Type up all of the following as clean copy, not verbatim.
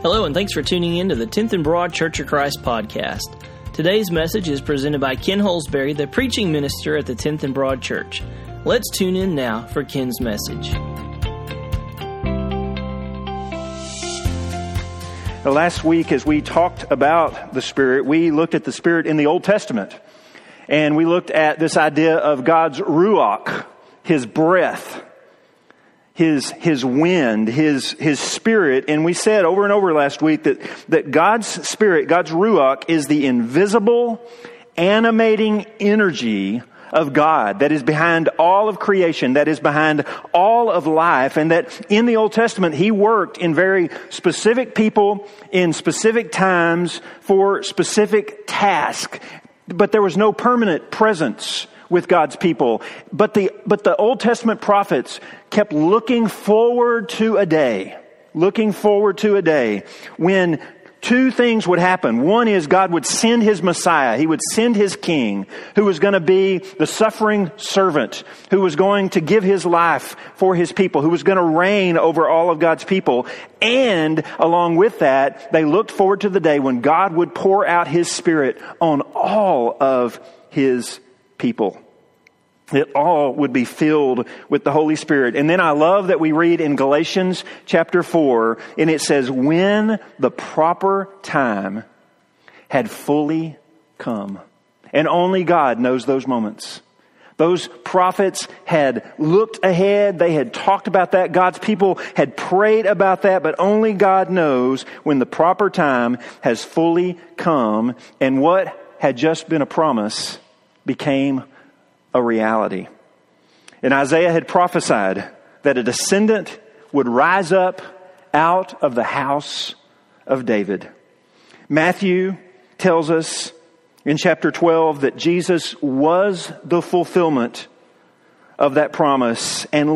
Hello, and thanks for tuning in to the 10th and Broad Church of Christ podcast. Today's message is presented by Ken Holsbury, the preaching minister at the 10th and Broad Church. Let's tune in now for Ken's message. Last week, as we talked about the Spirit, we looked at the Spirit in the Old Testament. And we looked at this idea of God's ruach, His breath, His wind, His Spirit. And we said over and over last week that God's Spirit, God's ruach, is the invisible, animating energy of God that is behind all of creation, that is behind all of life, and that in the Old Testament He worked in very specific people, in specific times, for specific tasks. But there was no permanent presence with God's people. But the Old Testament prophets kept looking forward to a day when two things would happen. One is God would send His Messiah. He would send His King, who was going to be the suffering servant, who was going to give His life for His people, who was going to reign over all of God's people. And along with that, they looked forward to the day when God would pour out His Spirit on all of His people. It all would be filled with the Holy Spirit. And then I love that we read in Galatians chapter 4, and it says, when the proper time had fully come. And only God knows those moments. Those prophets had looked ahead. They had talked about that. God's people had prayed about that. But only God knows when the proper time has fully come. And what had just been a promise became a reality. And Isaiah had prophesied that a descendant would rise up out of the house of David. Matthew tells us in chapter 12 that Jesus was the fulfillment of that promise. And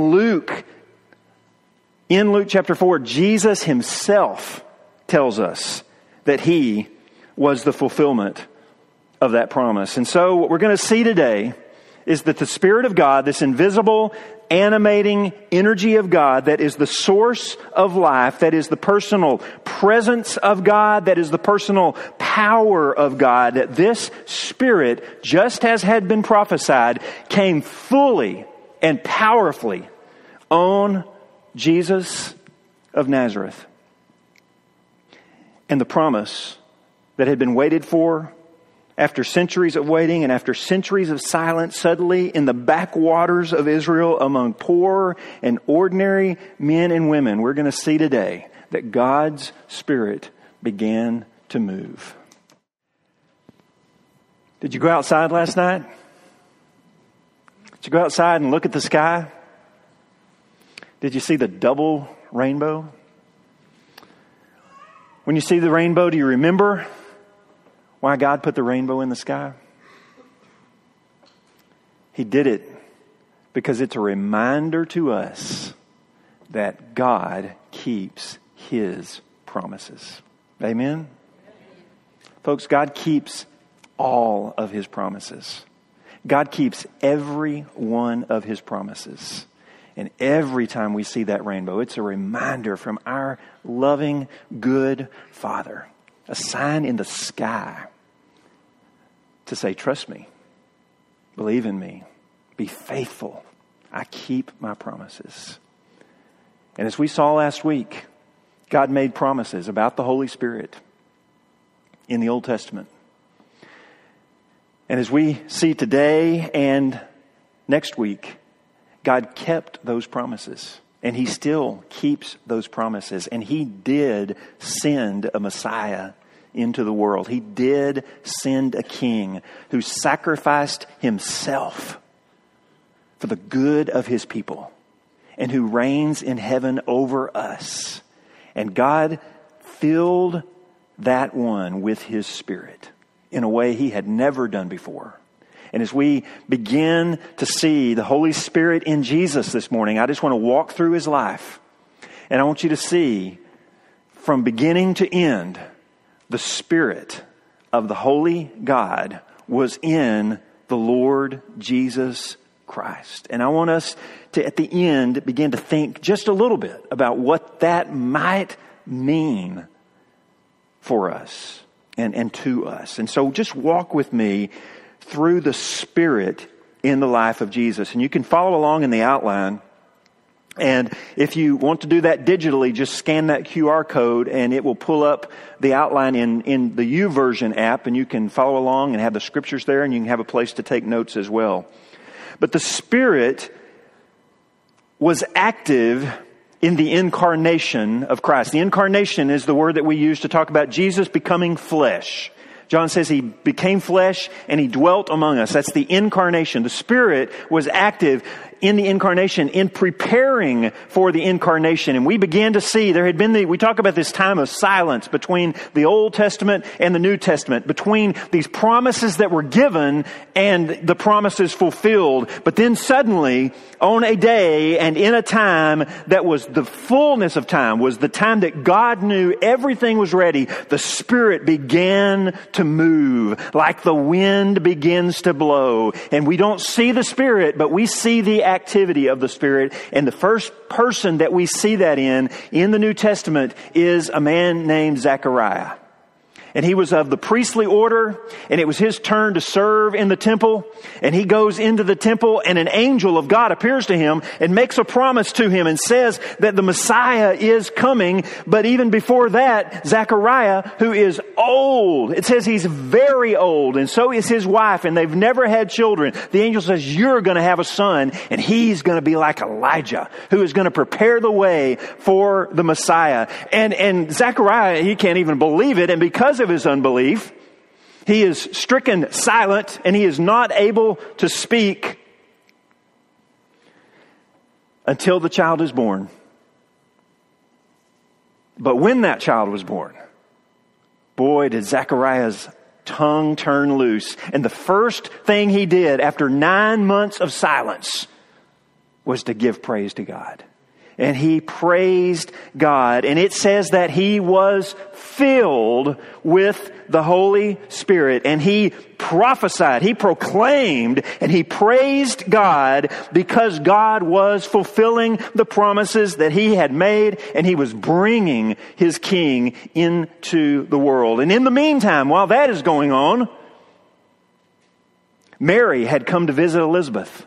in Luke chapter 4, Jesus Himself tells us that He was the fulfillment of that promise. And so what we're going to see today is that the Spirit of God, this invisible, animating energy of God that is the source of life, that is the personal presence of God, that is the personal power of God, that this Spirit, just as had been prophesied, came fully and powerfully on Jesus of Nazareth. And the promise that had been waited for after centuries of waiting and after centuries of silence, suddenly in the backwaters of Israel among poor and ordinary men and women, we're going to see today that God's Spirit began to move. Did you go outside last night? Did you go outside and look at the sky? Did you see the double rainbow? When you see the rainbow, do you remember why God put the rainbow in the sky? He did it because it's a reminder to us that God keeps His promises. Amen? Folks, God keeps all of His promises. God keeps every one of His promises. And every time we see that rainbow, it's a reminder from our loving, good Father. A sign in the sky to say, trust me, believe in me, be faithful. I keep my promises. And as we saw last week, God made promises about the Holy Spirit in the Old Testament. And as we see today and next week, God kept those promises. And He still keeps those promises. And He did send a Messiah into the world. He did send a King who sacrificed Himself for the good of His people and who reigns in heaven over us. And God filled that one with His Spirit in a way He had never done before. And as we begin to see the Holy Spirit in Jesus this morning, I just want to walk through His life. And I want you to see from beginning to end, the Spirit of the Holy God was in the Lord Jesus Christ. And I want us to, at the end, begin to think just a little bit about what that might mean for us and to us. And so just walk with me through the Spirit in the life of Jesus. And you can follow along in the outline. And if you want to do that digitally, just scan that QR code and it will pull up the outline in the YouVersion app, and you can follow along and have the scriptures there, and you can have a place to take notes as well. But the Spirit was active in the incarnation of Christ. The incarnation is the word that we use to talk about Jesus becoming flesh. John says he became flesh and he dwelt among us. That's the incarnation. The Spirit was active in the incarnation, in preparing for the incarnation. And we began to see, we talk about this time of silence between the Old Testament and the New Testament, between these promises that were given and the promises fulfilled. But then suddenly, on a day and in a time that was the fullness of time, was the time that God knew everything was ready, the Spirit began to move like the wind begins to blow. And we don't see the Spirit, but we see the activity of the Spirit. And the first person that we see that in the New Testament is a man named Zechariah. And he was of the priestly order, and it was his turn to serve in the temple. And he goes into the temple, and an angel of God appears to him and makes a promise to him and says that the Messiah is coming. But even before that, Zechariah, who is old, it says he's very old, and so is his wife, and they've never had children. The angel says, you're going to have a son, and he's going to be like Elijah, who is going to prepare the way for the Messiah. And Zechariah, he can't even believe it, and because of his unbelief, he is stricken silent and he is not able to speak until the child is born. But when that child was born, boy, did Zechariah's tongue turn loose. And the first thing he did after 9 months of silence was to give praise to God. And he praised God. And it says that he was filled with the Holy Spirit. And he prophesied, he proclaimed, and he praised God because God was fulfilling the promises that he had made, and he was bringing his king into the world. And in the meantime, while that is going on, Mary had come to visit Elizabeth.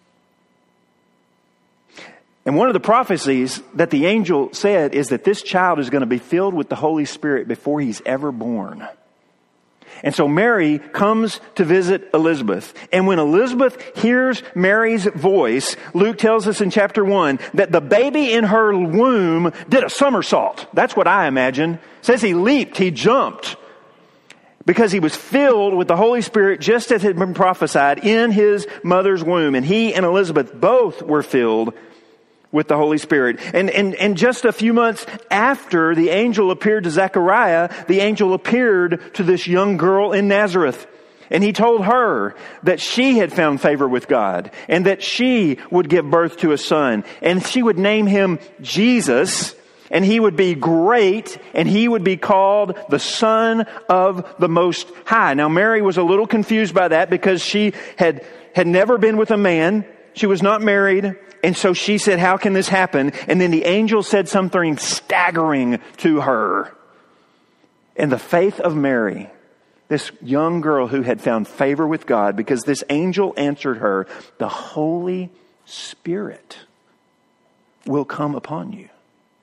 And one of the prophecies that the angel said is that this child is going to be filled with the Holy Spirit before he's ever born. And so Mary comes to visit Elizabeth. And when Elizabeth hears Mary's voice, Luke tells us in chapter 1 that the baby in her womb did a somersault. That's what I imagine. It says he leaped, he jumped, because he was filled with the Holy Spirit just as had been prophesied in his mother's womb. And he and Elizabeth both were filled with the Holy Spirit. And just a few months after the angel appeared to Zechariah, the angel appeared to this young girl in Nazareth. And he told her that she had found favor with God and that she would give birth to a son. And she would name him Jesus, and he would be great, and he would be called the Son of the Most High. Now, Mary was a little confused by that because she had never been with a man. She was not married. And so she said, how can this happen? And then the angel said something staggering to her. And the faith of Mary, this young girl who had found favor with God, because this angel answered her, the Holy Spirit will come upon you.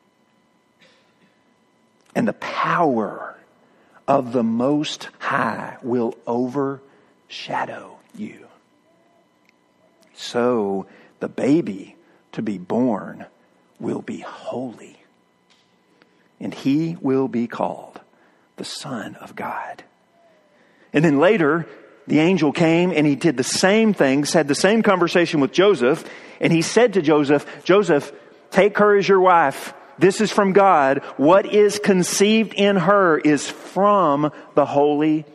And the power of the Most High will overshadow you. So the baby to be born will be holy, and he will be called the Son of God. And then later, the angel came and he did the same things, had the same conversation with Joseph, and he said to Joseph, Joseph, take her as your wife. This is from God. What is conceived in her is from the Holy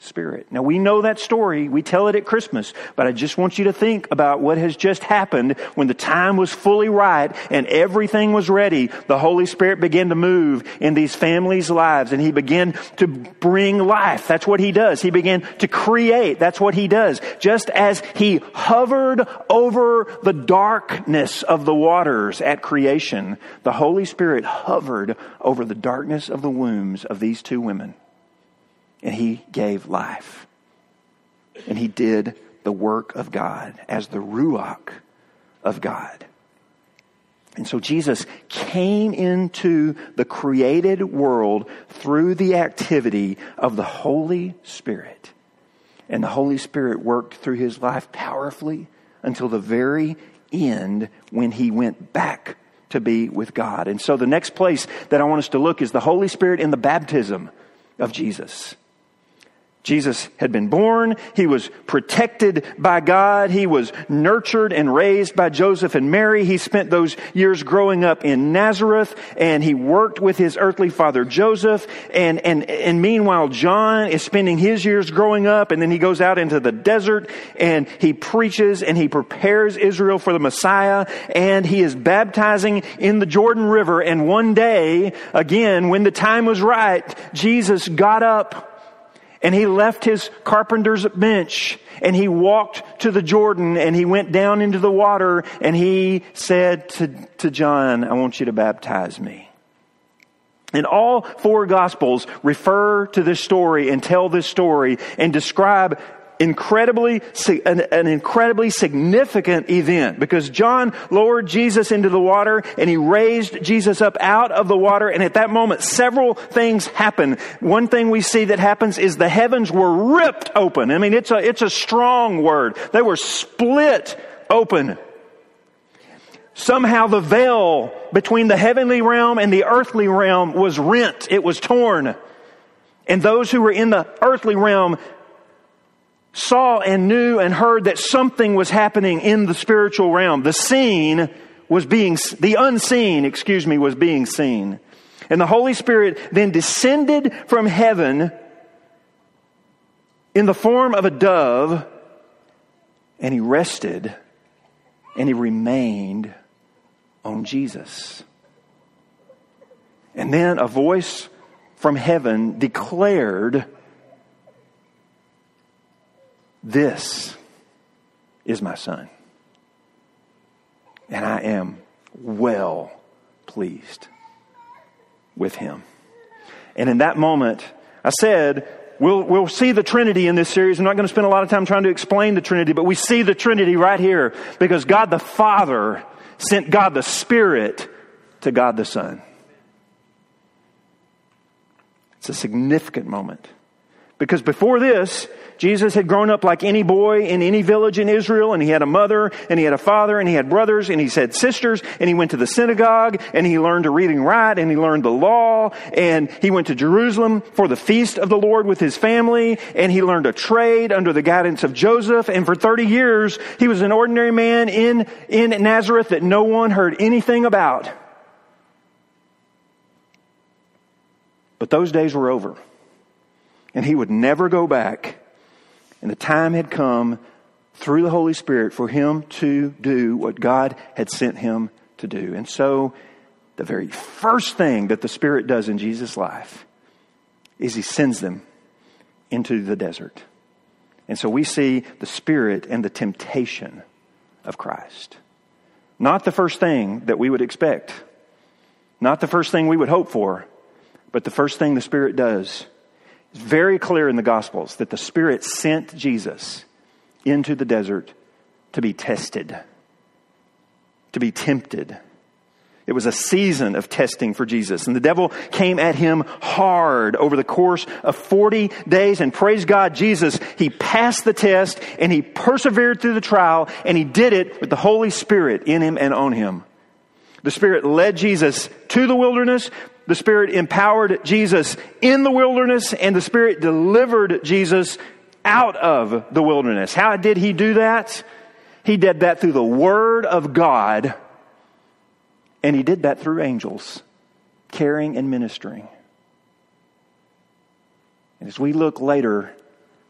Spirit. Now we know that story. We tell it at Christmas. But I just want you to think about what has just happened when the time was fully right and everything was ready. The Holy Spirit began to move in these families' lives and He began to bring life. That's what He does. He began to create. That's what He does. Just as He hovered over the darkness of the waters at creation, the Holy Spirit hovered over the darkness of the wombs of these two women. And He gave life. And He did the work of God as the Ruach of God. And so Jesus came into the created world through the activity of the Holy Spirit. And the Holy Spirit worked through His life powerfully until the very end when He went back to be with God. And so the next place that I want us to look is the Holy Spirit in the baptism of Jesus. Jesus had been born. He was protected by God. He was nurtured and raised by Joseph and Mary. He spent those years growing up in Nazareth, and he worked with his earthly father Joseph. And meanwhile, John is spending his years growing up, and then he goes out into the desert and he preaches and he prepares Israel for the Messiah, and he is baptizing in the Jordan River. And one day, again, when the time was right, Jesus got up and he left his carpenter's bench and he walked to the Jordan and he went down into the water and he said to John, I want you to baptize me. And all four Gospels refer to this story and tell this story and describe an incredibly significant event, because John lowered Jesus into the water and he raised Jesus up out of the water. And at that moment, several things happen. One thing we see that happens is the heavens were ripped open. I mean, it's a strong word. They were split open. Somehow the veil between the heavenly realm and the earthly realm was rent. It was torn. And those who were in the earthly realm saw and knew and heard that something was happening in the spiritual realm. The unseen was being seen. And the Holy Spirit then descended from heaven in the form of a dove, and He rested and He remained on Jesus. And then a voice from heaven declared, "This is my Son, and I am well pleased with Him." And in that moment, I said, we'll see the Trinity in this series. I'm not going to spend a lot of time trying to explain the Trinity, but we see the Trinity right here because God the Father sent God the Spirit to God the Son. It's a significant moment. Because before this, Jesus had grown up like any boy in any village in Israel, and he had a mother, and he had a father, and he had brothers, and he had sisters, and he went to the synagogue, and he learned to read and write, and he learned the law, and he went to Jerusalem for the feast of the Lord with his family, and he learned a trade under the guidance of Joseph, and for 30 years, he was an ordinary man in Nazareth that no one heard anything about. But those days were over. And he would never go back. And the time had come through the Holy Spirit for him to do what God had sent him to do. And so the very first thing that the Spirit does in Jesus' life is He sends them into the desert. And so we see the Spirit and the temptation of Christ. Not the first thing that we would expect. Not the first thing we would hope for. But the first thing the Spirit does. It's very clear in the Gospels that the Spirit sent Jesus into the desert to be tested, to be tempted. It was a season of testing for Jesus. And the devil came at Him hard over the course of 40 days. And praise God, Jesus, He passed the test and He persevered through the trial, and He did it with the Holy Spirit in Him and on Him. The Spirit led Jesus to the wilderness. The Spirit empowered Jesus in the wilderness, and the Spirit delivered Jesus out of the wilderness. How did He do that? He did that through the Word of God, and He did that through angels, caring and ministering. And as we look later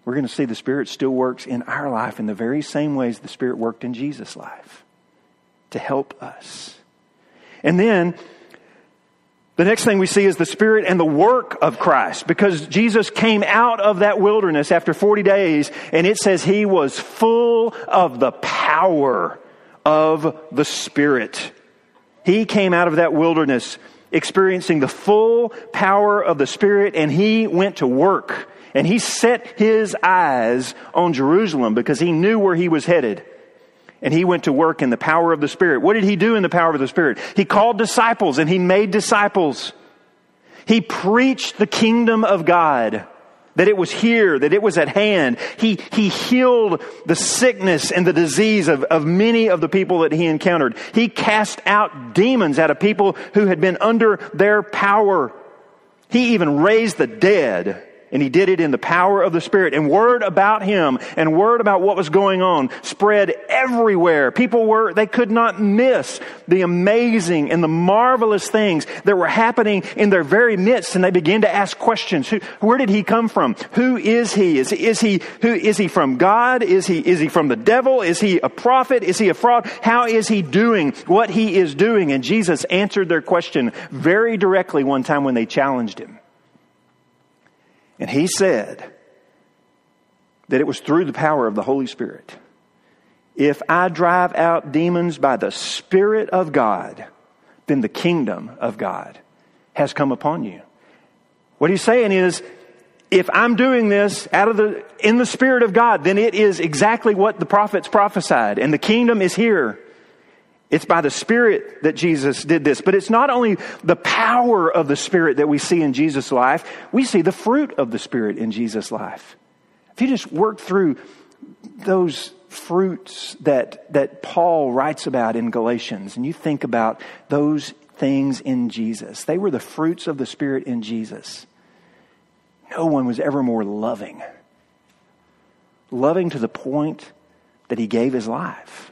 we're going to see the Spirit still works in our life in the very same ways the Spirit worked in Jesus' life to help us. And then the next thing we see is the Spirit and the work of Christ, because Jesus came out of that wilderness after 40 days, and it says He was full of the power of the Spirit. He came out of that wilderness experiencing the full power of the Spirit, and He went to work. And He set His eyes on Jerusalem because He knew where He was headed. And He went to work in the power of the Spirit. What did He do in the power of the Spirit? He called disciples and He made disciples. He preached the kingdom of God, that it was here, that it was at hand. He healed the sickness and the disease of many of the people that He encountered. He cast out demons out of people who had been under their power. He even raised the dead. And He did it in the power of the Spirit. And word about Him and word about what was going on spread everywhere. They could not miss the amazing and the marvelous things that were happening in their very midst. And they began to ask questions. Where did He come from? Who is He? Is He from God? Is He from the devil? Is He a prophet? Is He a fraud? How is He doing what He is doing? And Jesus answered their question very directly one time when they challenged Him. And He said that it was through the power of the Holy Spirit. If I drive out demons by the Spirit of God, then the kingdom of God has come upon you. What He's saying is, if I'm doing this in the Spirit of God, then it is exactly what the prophets prophesied. And the kingdom is here. It's by the Spirit that Jesus did this. But it's not only the power of the Spirit that we see in Jesus' life. We see the fruit of the Spirit in Jesus' life. If you just work through those fruits that Paul writes about in Galatians, and you think about those things in Jesus, they were the fruits of the Spirit in Jesus. No one was ever more loving. Loving to the point that He gave His life.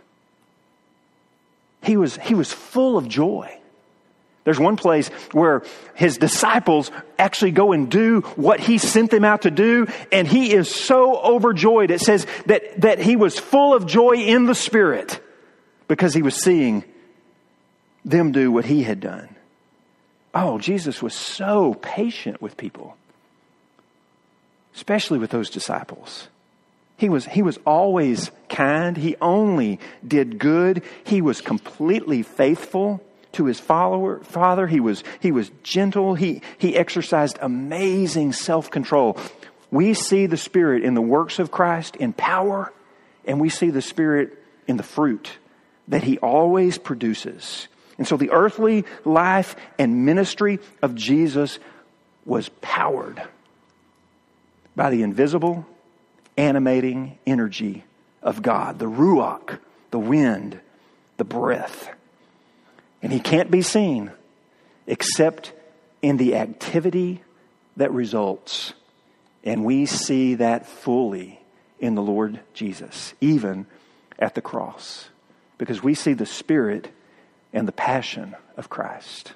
He was full of joy. There's one place where His disciples actually go and do what He sent them out to do, and He is so overjoyed. It says that He was full of joy in the Spirit because He was seeing them do what He had done. Oh, Jesus was so patient with people, especially with those disciples. He was always kind. He only did good. He was completely faithful to His Father. He was gentle. He exercised amazing self-control. We see the Spirit in the works of Christ in power, and we see the Spirit in the fruit that He always produces. And so the earthly life and ministry of Jesus was powered by the invisible, animating energy of God, the ruach, the wind, the breath. And He can't be seen except in the activity that results. And we see that fully in the Lord Jesus, even at the cross, because we see the Spirit and the passion of Christ.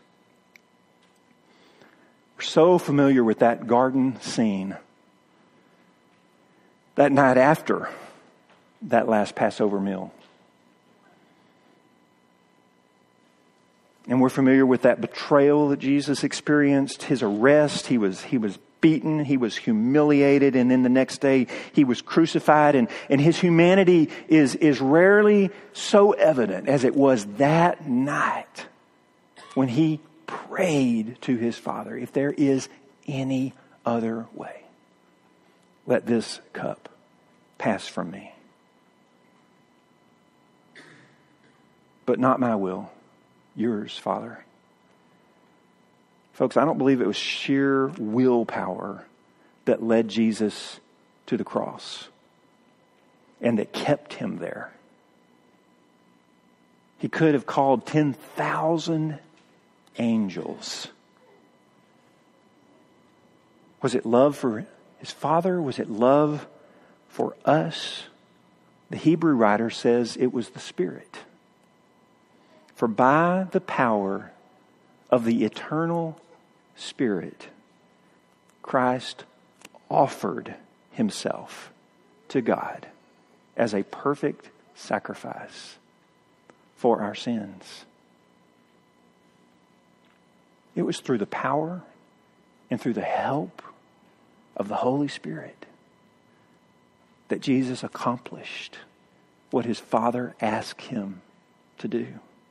We're so familiar with that garden scene. That night after that last Passover meal. And we're familiar with that betrayal that Jesus experienced, His arrest. He was beaten, He was humiliated, and then the next day He was crucified. And His humanity is rarely so evident as it was that night when He prayed to His Father, if there is any other way, let this cup pass from me. But not my will, yours, Father. Folks, I don't believe it was sheer willpower that led Jesus to the cross and that kept Him there. He could have called 10,000 angels. Was it love for His Father? Was it love for us? The Hebrew writer says it was the Spirit. For by the power of the eternal Spirit, Christ offered himself to God as a perfect sacrifice for our sins. It was through the power and through the help of the Holy Spirit that Jesus accomplished what his Father asked him to do.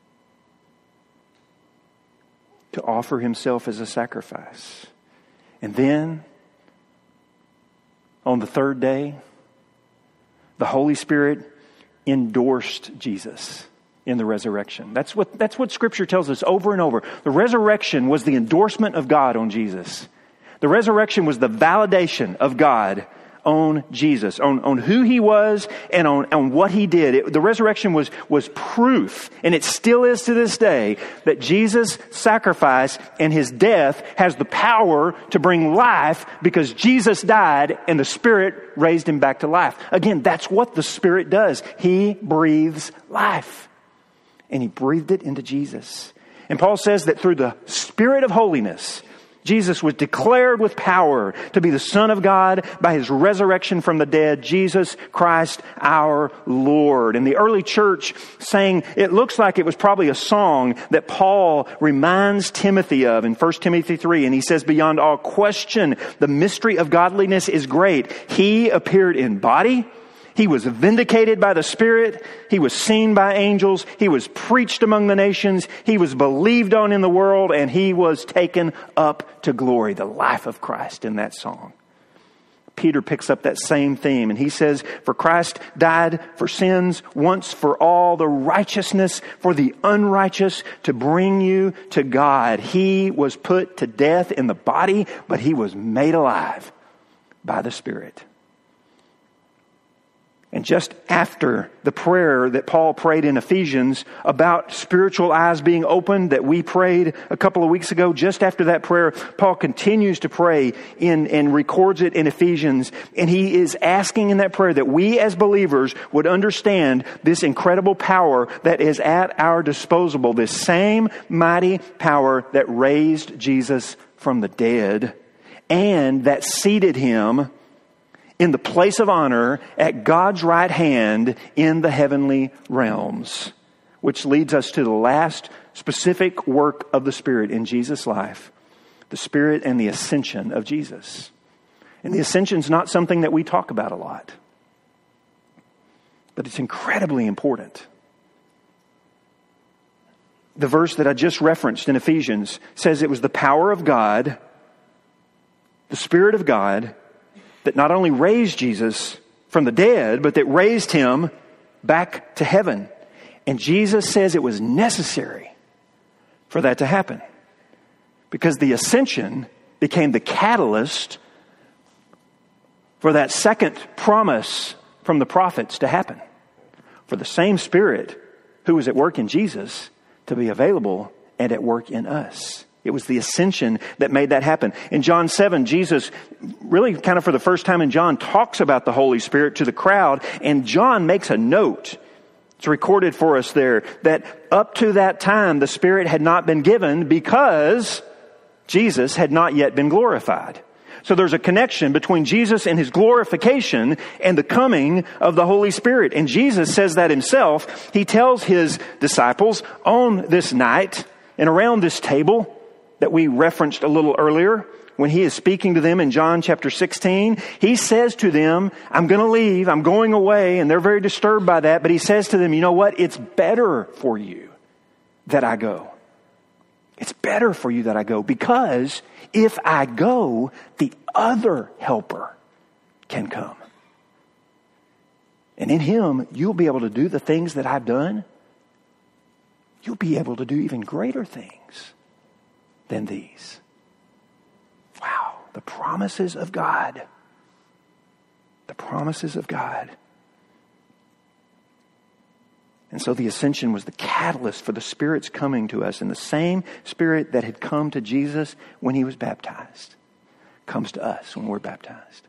To offer himself as a sacrifice. And then, on the third day, the Holy Spirit endorsed Jesus in the resurrection. That's what Scripture tells us over and over. The resurrection was the endorsement of God on Jesus. The resurrection was the validation of God on Jesus, on who he was and on what he did. The resurrection was proof, and it still is to this day, that Jesus' sacrifice and his death has the power to bring life because Jesus died and the Spirit raised him back to life. Again, that's what the Spirit does. He breathes life, and he breathed it into Jesus. And Paul says that through the Spirit of holiness, Jesus was declared with power to be the Son of God by his resurrection from the dead, Jesus Christ our Lord. And the early church sang, it looks like it was probably a song that Paul reminds Timothy of in 1 Timothy 3. And he says, beyond all question, the mystery of godliness is great. He appeared in body. He was vindicated by the Spirit. He was seen by angels. He was preached among the nations. He was believed on in the world, and he was taken up to glory. The life of Christ in that song. Peter picks up that same theme, and he says, for Christ died for sins once for all, the righteousness for the unrighteous, to bring you to God. He was put to death in the body, but he was made alive by the Spirit. And just after the prayer that Paul prayed in Ephesians about spiritual eyes being opened that we prayed a couple of weeks ago, just after that prayer, Paul continues to pray and records it in Ephesians. And he is asking in that prayer that we as believers would understand this incredible power that is at our disposal. This same mighty power that raised Jesus from the dead and that seated him in the place of honor at God's right hand in the heavenly realms. Which leads us to the last specific work of the Spirit in Jesus' life. The Spirit and the ascension of Jesus. And the ascension is not something that we talk about a lot. But it's incredibly important. The verse that I just referenced in Ephesians says it was the power of God, the Spirit of God, that not only raised Jesus from the dead, but that raised him back to heaven. And Jesus says it was necessary for that to happen. Because the ascension became the catalyst for that second promise from the prophets to happen. For the same Spirit who was at work in Jesus to be available and at work in us. It was the ascension that made that happen. In John 7, Jesus, really kind of for the first time in John, talks about the Holy Spirit to the crowd. And John makes a note. It's recorded for us there that up to that time, the Spirit had not been given because Jesus had not yet been glorified. So there's a connection between Jesus and his glorification and the coming of the Holy Spirit. And Jesus says that himself. He tells his disciples on this night and around this table that we referenced a little earlier, when he is speaking to them in John chapter 16, he says to them, I'm going to leave, I'm going away, and they're very disturbed by that, but he says to them, you know what? It's better for you that I go. It's better for you that I go, because if I go, the other helper can come. And in him, you'll be able to do the things that I've done. You'll be able to do even greater things than these. Wow, the promises of God. The promises of God. And so the ascension was the catalyst for the Spirit's coming to us. And the same Spirit that had come to Jesus when he was baptized comes to us when we're baptized.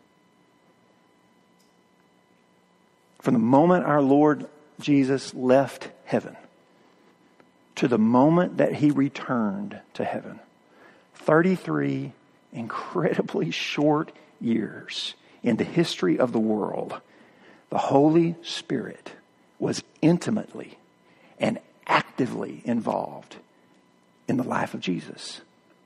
From the moment our Lord Jesus left heaven to the moment that he returned to heaven, 33 incredibly short years in the history of the world, the Holy Spirit was intimately and actively involved in the life of Jesus.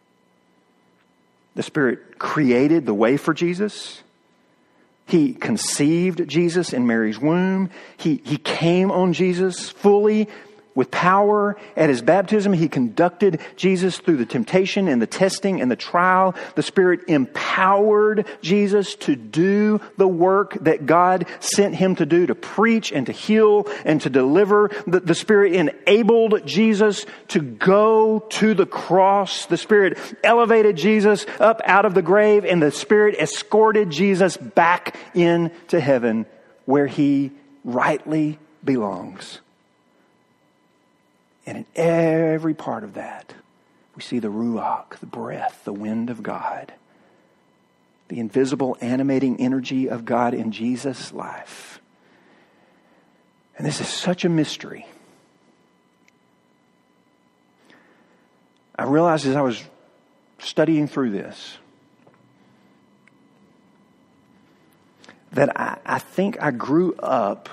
The Spirit created the way for Jesus. He conceived Jesus in Mary's womb. He came on Jesus fully with power at His baptism. He conducted Jesus through the temptation and the testing and the trial. The Spirit empowered Jesus to do the work that God sent Him to do, to preach and to heal and to deliver. The Spirit enabled Jesus to go to the cross. The Spirit elevated Jesus up out of the grave, and the Spirit escorted Jesus back into heaven where He rightly belongs. And in every part of that, we see the Ruach, the breath, the wind of God, the invisible animating energy of God in Jesus' life. And this is such a mystery. I realized as I was studying through this that I think I grew up.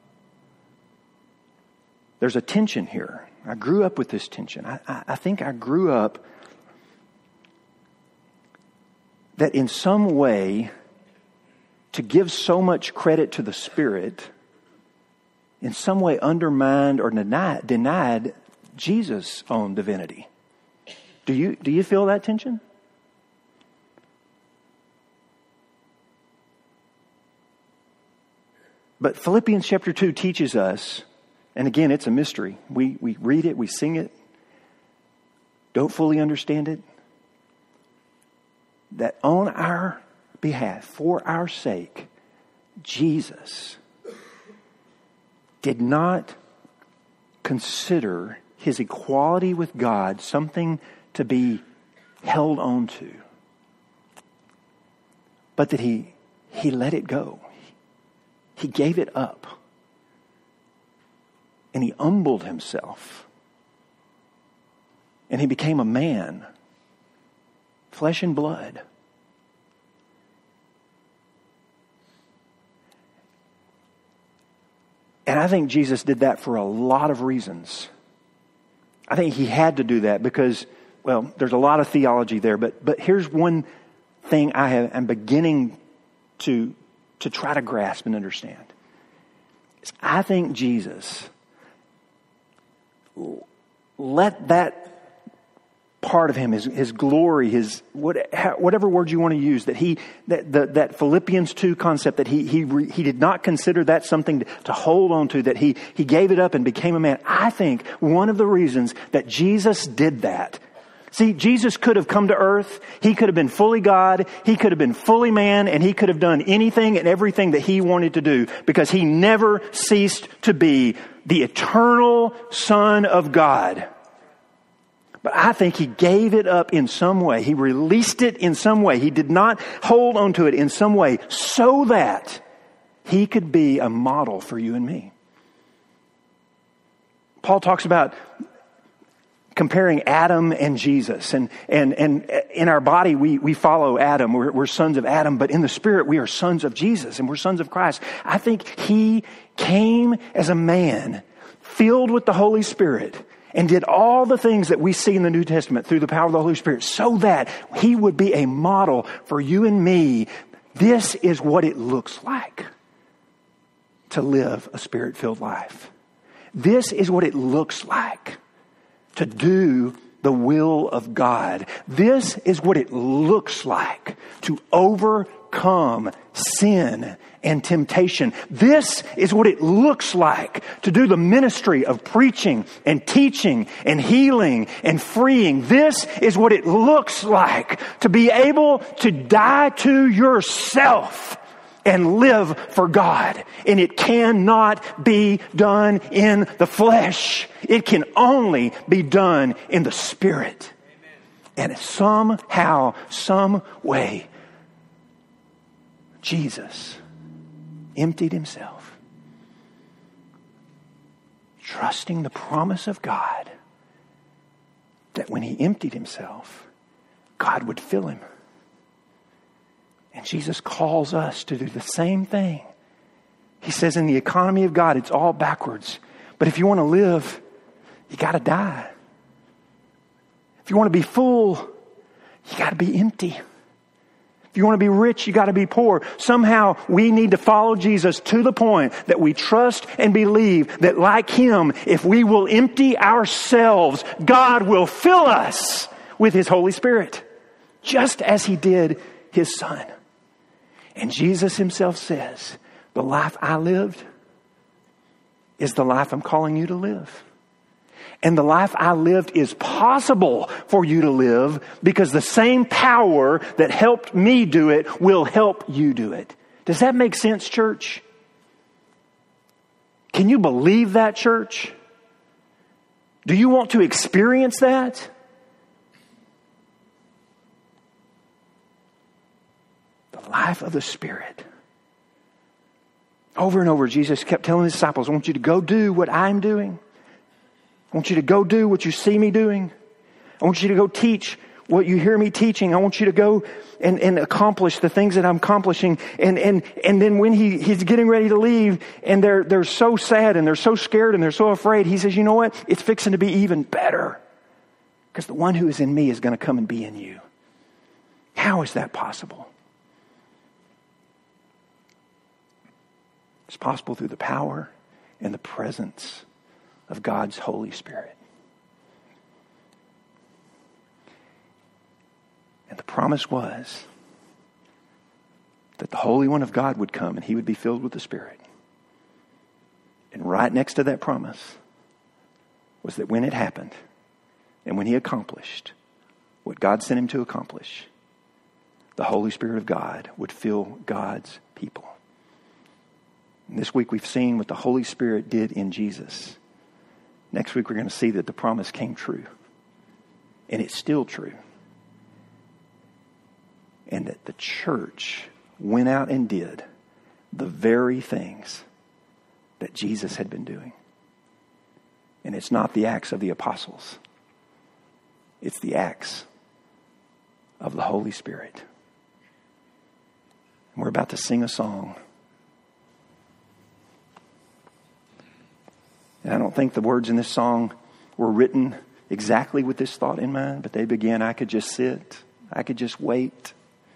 There's a tension here. I grew up with this tension. I think I grew up that in some way, to give so much credit to the Spirit, in some way undermined or denied Jesus' own divinity. Do you feel that tension? But Philippians chapter 2 teaches us, and again, it's a mystery. We read it, we sing it, don't fully understand it, that on our behalf, for our sake, Jesus did not consider His equality with God something to be held on to, but that He let it go. He gave it up. And He humbled Himself. And He became a man, flesh and blood. And I think Jesus did that for a lot of reasons. I think He had to do that because, well, there's a lot of theology there. But here's one thing I'm beginning to try to grasp and understand. Is I think Jesus let that part of Him, His glory, His whatever word you want to use, that Philippians 2 concept, that he did not consider that something to hold on to, that he gave it up and became a man. I think one of the reasons that Jesus did that. See, Jesus could have come to earth. He could have been fully God. He could have been fully man, and He could have done anything and everything that He wanted to do because He never ceased to be the eternal Son of God. But I think He gave it up in some way. He released it in some way. He did not hold on to it in some way so that He could be a model for you and me. Paul talks about comparing Adam and Jesus. And in our body, we follow Adam. We're sons of Adam. But in the Spirit, we are sons of Jesus and we're sons of Christ. I think He came as a man filled with the Holy Spirit and did all the things that we see in the New Testament through the power of the Holy Spirit so that He would be a model for you and me. This is what it looks like to live a Spirit-filled life. This is what it looks like to do the will of God. This is what it looks like to overcome sin and temptation. This is what it looks like to do the ministry of preaching and teaching and healing and freeing. This is what it looks like to be able to die to yourself and live for God. And it cannot be done in the flesh. It can only be done in the Spirit. And somehow, some way, Jesus emptied Himself, trusting the promise of God that when He emptied Himself, God would fill Him. And And Jesus calls us to do the same thing. He says in the economy of God, it's all backwards. But if you want to live, you got to die. If you want to be full, you got to be empty. If you want to be rich, you got to be poor. Somehow we need to follow Jesus to the point that we trust and believe that like Him, if we will empty ourselves, God will fill us with His Holy Spirit, just as He did His Son. And Jesus Himself says, the life I lived is the life I'm calling you to live. And the life I lived is possible for you to live because the same power that helped me do it will help you do it. Does that make sense, church? Can you believe that, church? Do you want to experience that? The life of the Spirit. Over and over, Jesus kept telling His disciples, I want you to go do what I'm doing. I want you to go do what you see me doing. I want you to go teach what you hear me teaching. I want you to go and accomplish the things that I'm accomplishing. And then when he's getting ready to leave and they're so sad and they're so scared and they're so afraid, He says, you know what? It's fixing to be even better. Because the one who is in me is going to come and be in you. How is that possible? It's possible through the power and the presence of God's Holy Spirit. And the promise was that the Holy One of God would come and He would be filled with the Spirit. And right next to that promise was that when it happened and when He accomplished what God sent Him to accomplish, the Holy Spirit of God would fill God's people. And this week we've seen what the Holy Spirit did in Jesus. Next week we're going to see that the promise came true. And it's still true. And that the church went out and did the very things that Jesus had been doing. And it's not the acts of the apostles. It's the acts of the Holy Spirit. And we're about to sing a song. And I don't think the words in this song were written exactly with this thought in mind, but they begin, I could just sit. I could just wait.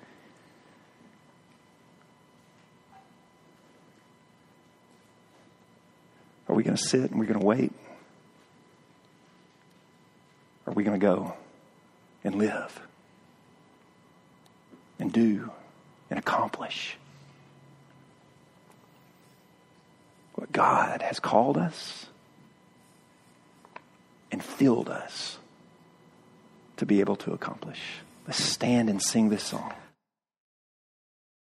Are we going to sit and we're going to wait? Or are we going to go and live and do and accomplish what God has called us and filled us to be able to accomplish? Let's stand and sing this song.